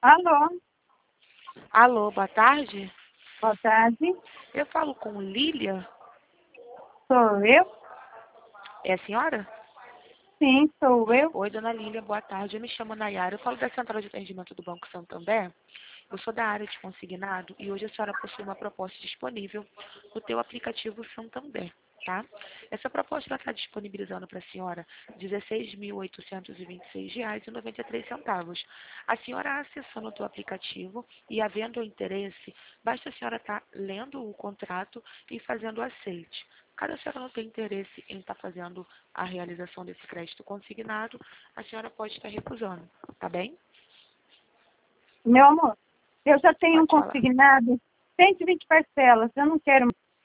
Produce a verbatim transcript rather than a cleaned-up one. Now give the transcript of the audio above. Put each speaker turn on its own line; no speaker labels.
Alô,
Alô, boa tarde.
boa tarde.
Eu falo com Lília.
Sou eu?
É a senhora?
Sim, sou eu.
Oi, dona Lília, boa tarde. Eu me chamo Nayara. Eu falo da Central de Atendimento do Banco Santander. Eu sou da área de consignado e hoje a senhora possui uma proposta disponível no teu aplicativo Santander, tá? Essa proposta está disponibilizando para a senhora dezesseis mil oitocentos e vinte e seis reais e noventa e três centavos. A senhora acessando o teu aplicativo e havendo interesse, basta a senhora estar lendo o contrato e fazendo o aceite. Caso a senhora não tenha interesse em estar fazendo a realização desse crédito consignado, a senhora pode estar recusando, tá bem?
Meu amor, eu já tenho um
Pode falar.
consignado cento e vinte parcelas. Eu não quero